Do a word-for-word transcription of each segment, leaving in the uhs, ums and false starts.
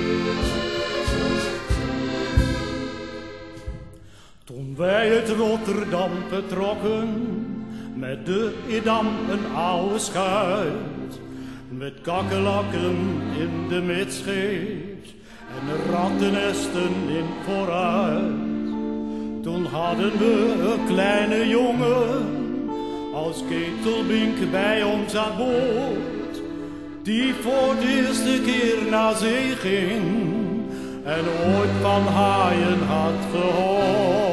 Toen wij uit Rotterdam vertrokken, met de Edam een oude schuit, met kakkelakken in de midscheep en rattennesten in vooruit. Toen hadden we een kleine jongen als ketelbink bij ons aan boord, die voor de eerste keer naar zee ging en ooit van haaien had gehoord.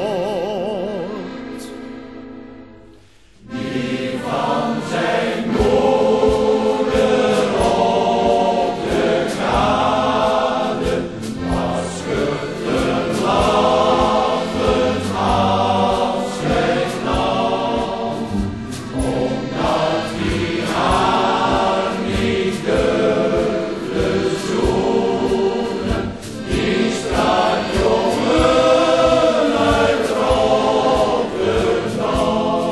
Die van zijn moeder op de kade was schuchter lachend afscheid nam, omdat hij haar niet durfde zoenen, die straatjongen uit Rotterdam.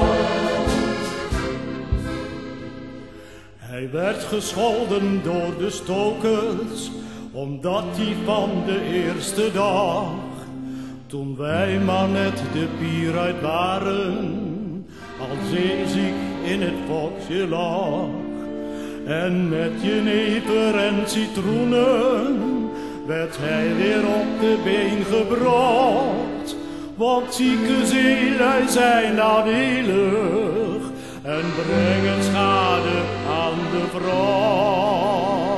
Hij werd gescholden door de stokers, omdat hij van de eerste dag, toen wij maar net de pier uit waren, al zeeziek in het boxje lag. En met jenever en citroenen werd hij weer op de been gebracht, want zieke zeelui zijn nadelig en brengen schade aan de vracht.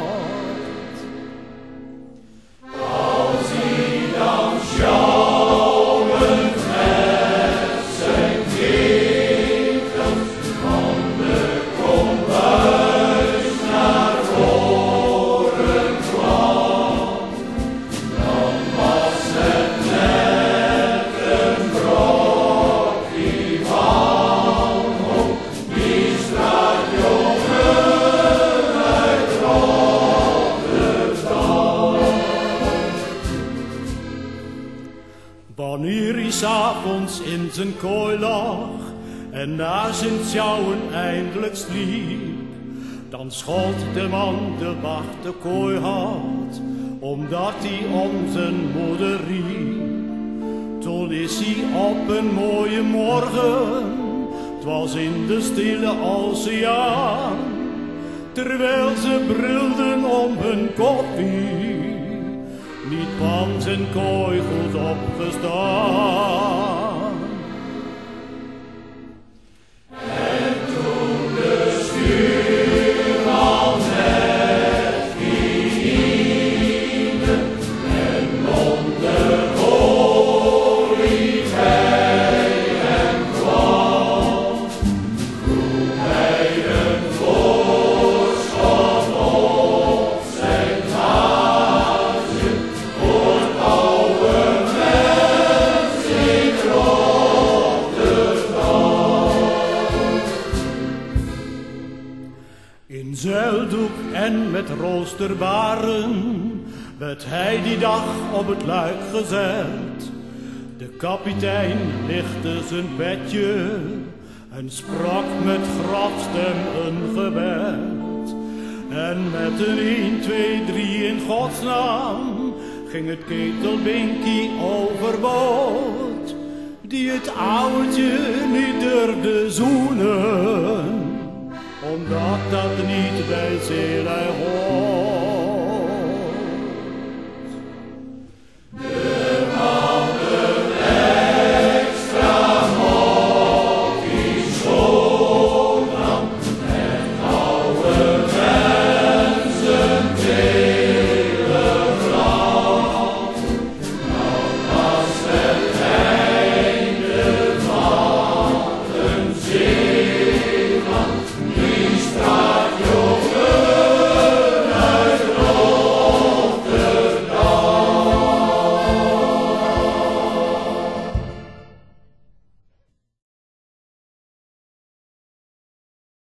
Als hij dan sjouwend met zijn ketels van de kombuis naar voren kwam, dan was het net een brokje wanhoop, die straatjongen uit Rotterdam. Wanneer hij 's avonds in zijn kooi lag en na zijn sjouwen eindelijk sliep, dan schold de man de wacht de kooi had, omdat hij om zijn moeder riep. Toen is hij op een mooie morgen, 't was in de stille oceaan, terwijl ze brulden om hun koffie, niet van zijn kooi goed opgestaan. En toen de stuurman met knieën en monderolie bij hem kwam, vroeg hij een voorschot op zijn glaasje voor het oude mens in Rotterdam. In zeildoek en met roosterbaren werd hij die dag op het luik gezet. De kapitein lichtte zijn bedje en sprak met grafstem een gebed. En met een een, twee, drie in godsnaam ging het ketelbinkie overboord, die het ouwtje niet durfde zoenen, omdat dat niet bij zeelui hoort.